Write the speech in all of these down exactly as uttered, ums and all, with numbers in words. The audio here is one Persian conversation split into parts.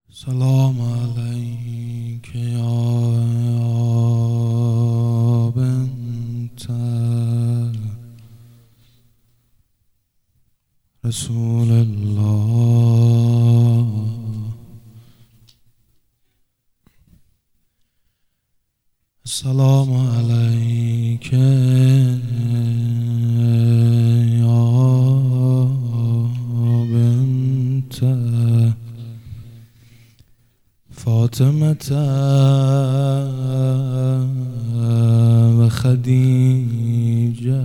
سلام عليك يا بنت رسول الله. السلام عليك يا بنت فاطمة وخديجة.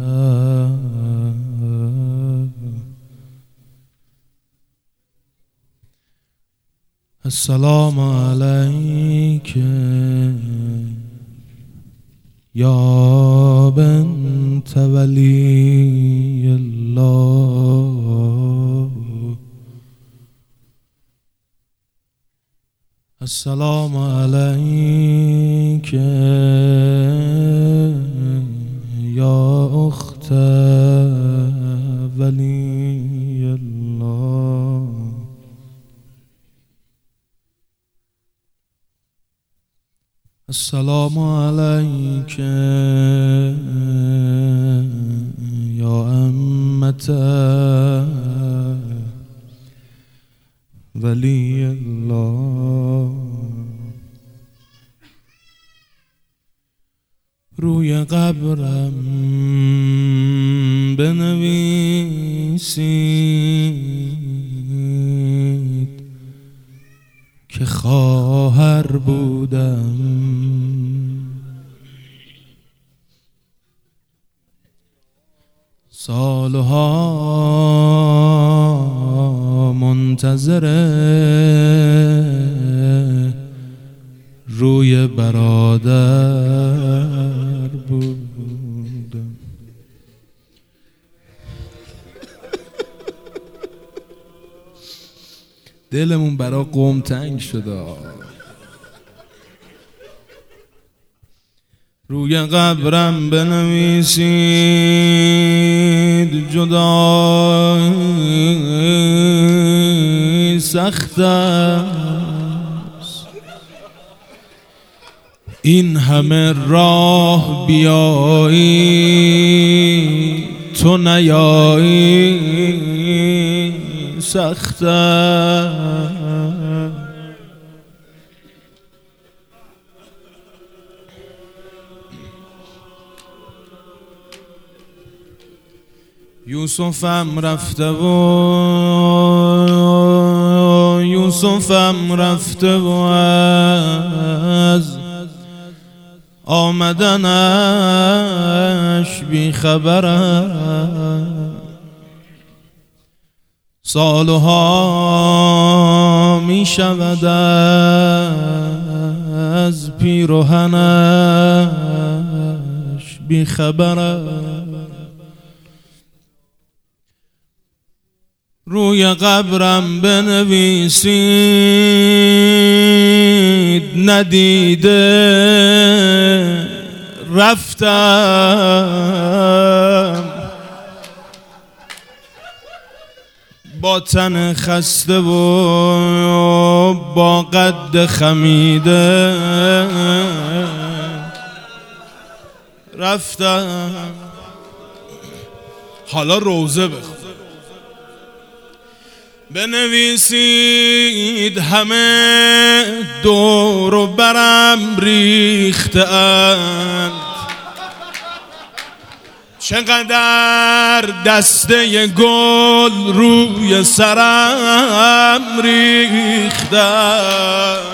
السلام عليك يا بنت ولي الله. السلام عليك يا أخت ولي الله. السلام عليك يا أمة ولي الله. روی قبرم بنویسید که خواهر بودم، سالها منتظر روی برادر بودم. دلمون برا قوم تنگ شده. روی قبرم بنویسید جدایی سخت است، این همه راه بیایی تو نیایی سخت است. یوسفم رفته و یوسفم رفته و از آمدنش بی خبرم، سالها می شود از پیرهنش بی خبرم. روی قبرم بنویسید ندیده رفتم، با تن خسته و با قد خمیده رفتم. حالا روزه بخون بنویسید همه دور و برم ریختند، چقدر دسته گل روی سرم ریختند.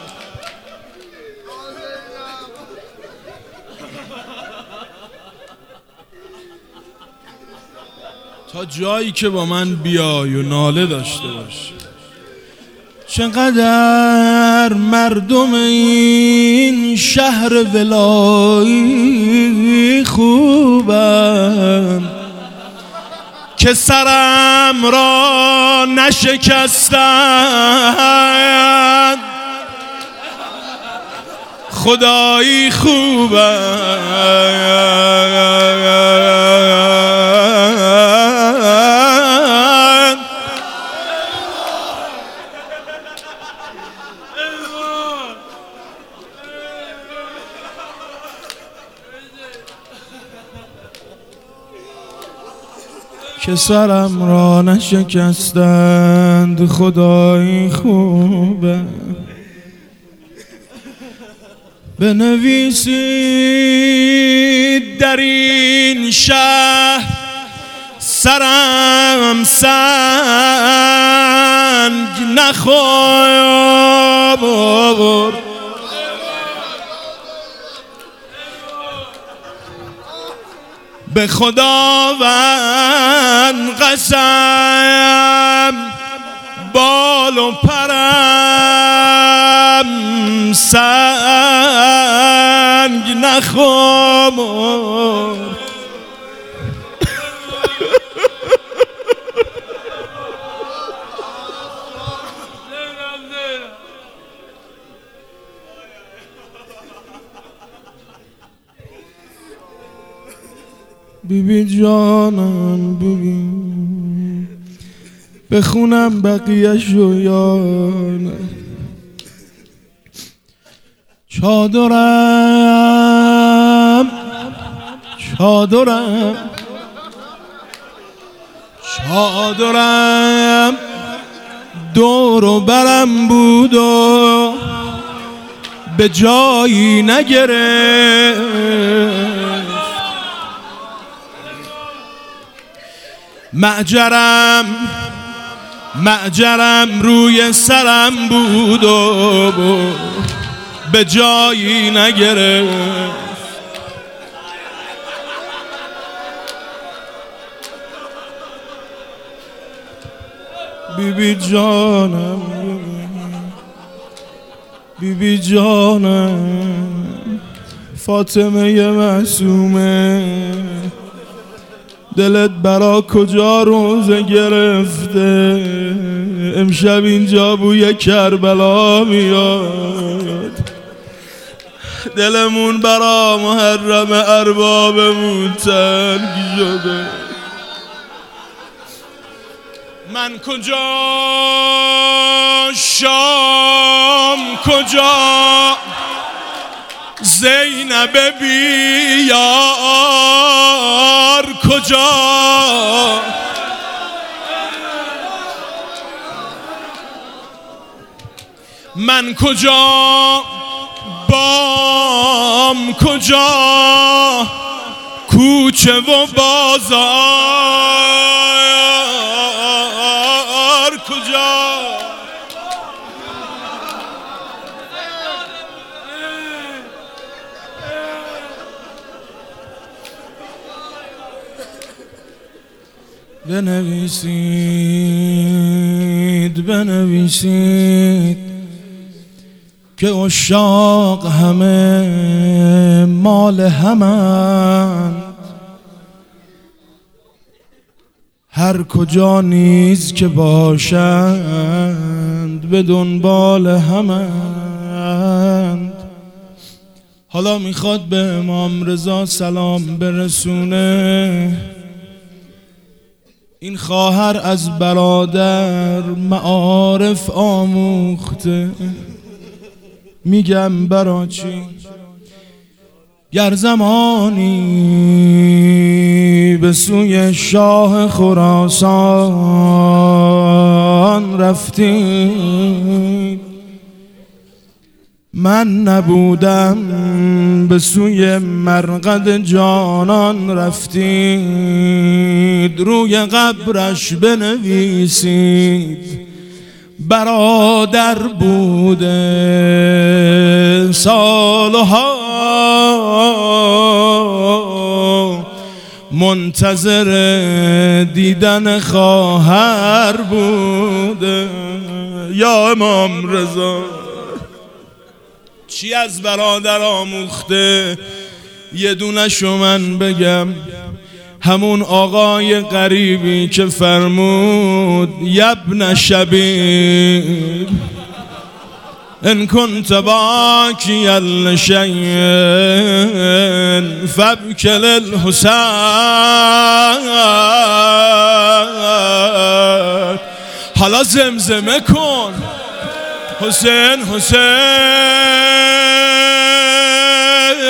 تا جایی که با من بیای و ناله داشته باشی. چقدر مردم این شهر ولایی خوبن که سرم را نشکستند، خدایی خوبن. که سرم را نشکستند خدایی خوبه. بنویسید در این شهر سرم سنگ نخورد، به خداوند قسم بال و پرم سنگ نخورد. بیبی جانم ببین بخونم بقیه‌شو یا نه. چادرم چادرم چادرم دور و برم بود و به جایی نگرفت. معجرم معجرم روی سرم بود و به جایی نگرفت. بیبی جانم بیبی جانم فاطمه معصومه، دلت برا کجا روزه گرفته؟ امشب اینجا بوی کربلا میاد، دلمون برا محرم اربابمون تنگ شده. من کجا شام کجا زینب بیار کجا؟ من کجا بام کجا کوچه و بازار کجا؟ بنویسید بنویسید که عشاق همه مال همند، هر کجا نیز که باشند به دنبال همند. حالا میخواد به امام رضا سلام برسونه. این خواهر از برادر معارف آموخته، میگم برا چی؟ گر زمانی به سوی شاه خراسان رفتیم، من نبودم به سوی مرقد جانان رفتید، روی قبرش بنویسید برادر بوده سالها منتظر دیدن خواهر بوده. یا امام رضا چی از برادر آموخته؟ یه دونشو من بگم، همون آقای غریبی که فرمود یبن شبیر ان کنت باکیا لشیء فابکل الحسین. حالا زمزمه کن حسین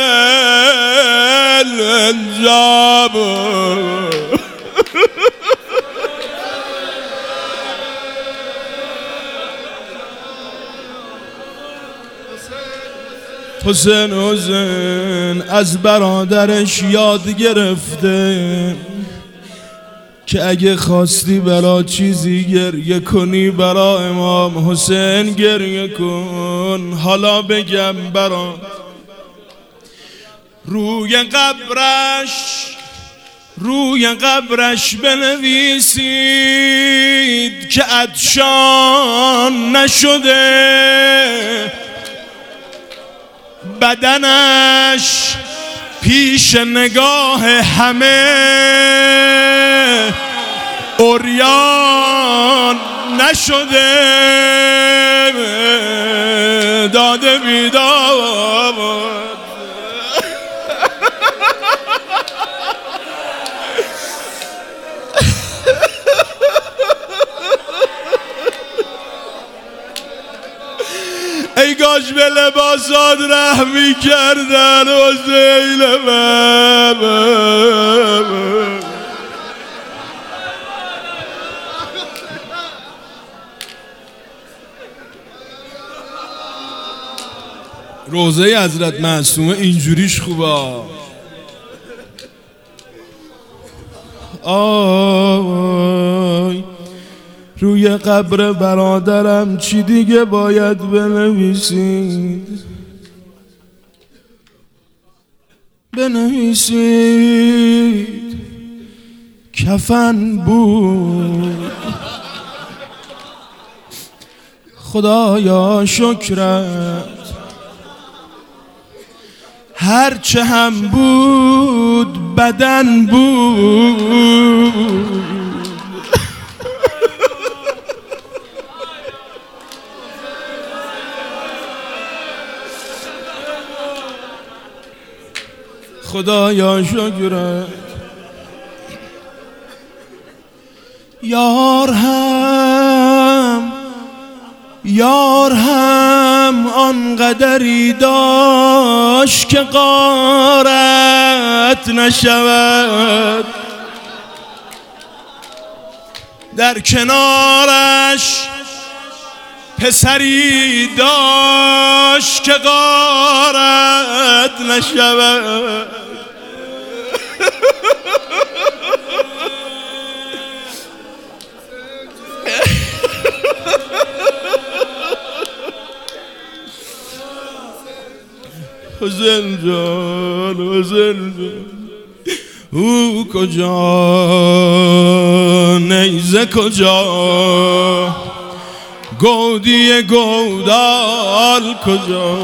حسین جاب حسین حسین از برادرش یاد گرفته که اگه خواستی برا چیزی گریه کنی برا امام حسین گریه کن. حالا بگم برا روی قبرش روی قبرش بنویسید که عطشان نشده، بدنش پیش نگاه همه عریان نشده، داده بیداد. ای کاش به لباسات رحمی کردن حسین من. روزه حضرت معصومه اینجوریش خوبه. آی روی قبر برادرم چی دیگه باید بنویسید؟ بنویسید کفن بود. خدایا شکرت هرچه هم بود بدن بود. خدایا شکرت یار هم یار هم آنقدری داشت که غارت نشود، در کنارش پسری داشت که غارت نشود. حسین جان حسین جان او کجا نیزه کجا گودی گودال کجا،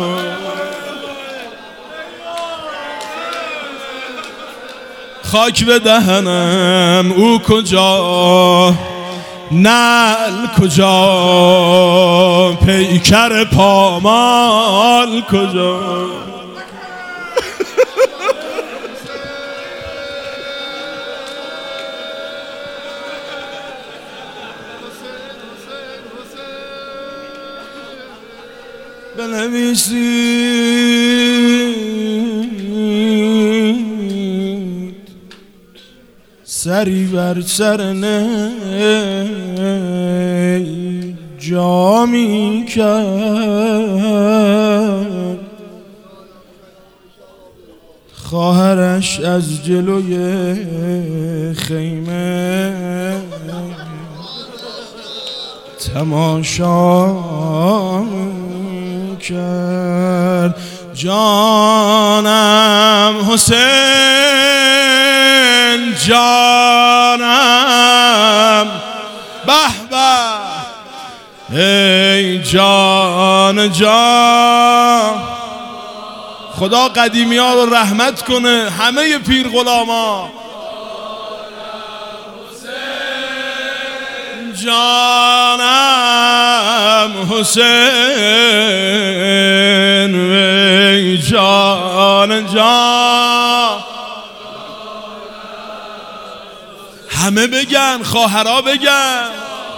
خاک به دهنم او کجا نعل کجا پیکر پامال کجا. بنویسید سری بر سر نی جامی کرد، خواهرش از جلوی خیمه تماشا کرد. جانم حسین جانم به به ای جان جان. خدا قدیمی ها رو رحمت کنه، همه پیر غلاما. جانم حسین وی جان جان. همه بگن، خواهرها بگن.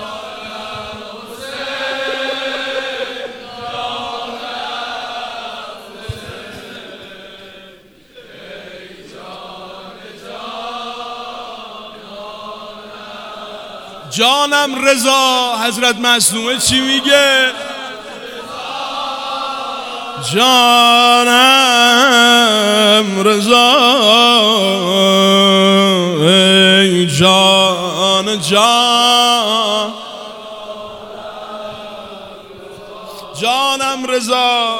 جانم رضا حضرت معصومه چی میگه؟ جانم رضا ای جان جان جانم رضا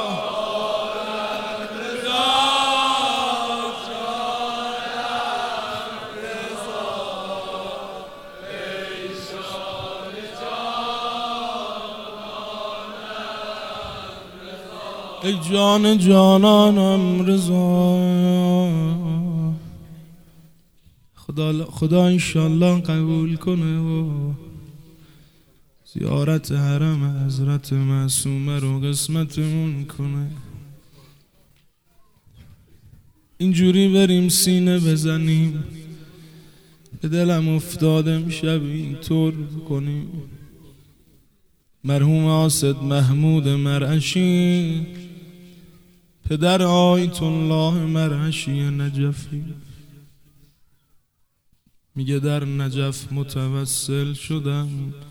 ای جان جانانم رضا. خدا خدا انشالله قبول کنه و زیارت حرم حضرت معصومه رو قسمتمون کنه. اینجوری بریم سینه بزنیم، به دلم افتاده امشب اینطور کنیم. مرحوم آسد محمود مرعشی، پدر آیت الله مرعشی نجفی، میگه در نجف متوسل شدم،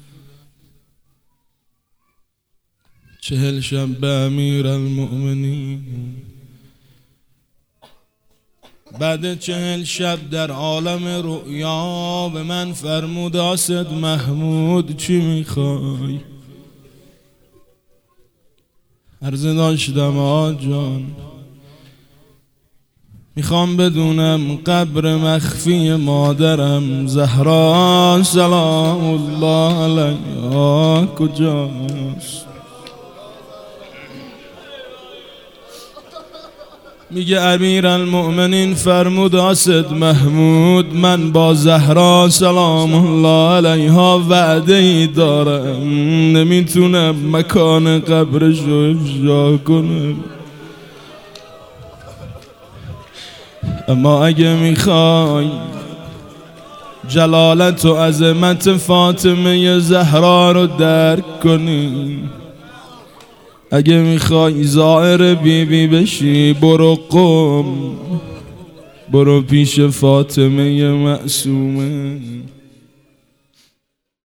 چهل شب به امیر المؤمنین. بعد چهل شب در عالم رؤیا به من فرمود آسد محمود چی میخوای؟ عرض داشتم آقا جان میخوام بدونم قبر مخفی مادرم زهرا سلام الله علیها کجاست؟ میگه امیر المؤمنین فرمود آسد محمود من با زهرا سلام الله علیها وعده ای دارم، نمیتونم مکان قبرش رو افشا کنم، اما اگه میخوای جلالت و عظمت فاطمه زهرا رو درک کنی، اگه میخوای زائر بی بی بشی، برو قم، برو پیش فاطمه معصومه.